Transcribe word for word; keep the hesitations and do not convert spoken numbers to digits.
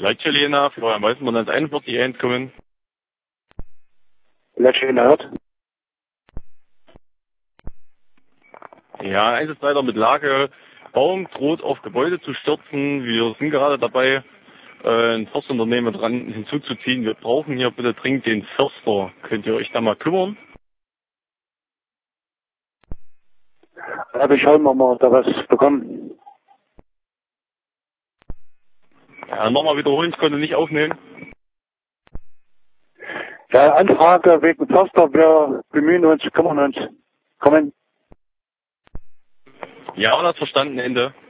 Leitschelena, für euren Weißenmann eins einundvierzig einkommen. Leitschelena hört. Ja, Einsatzleiter mit Lage. Baum droht auf Gebäude zu stürzen. Wir sind gerade dabei, äh, ein Forstunternehmen dran hinzuzuziehen. Wir brauchen hier bitte dringend den Förster. Könnt ihr euch da mal kümmern? Ja, wir schauen mal, ob wir da was bekommen. Ja, nochmal wiederholen, ich konnte nicht aufnehmen. Ja, Anfrage wegen Förster, wir bemühen uns, kümmern uns. Kommen. Ja, das verstanden, Ende.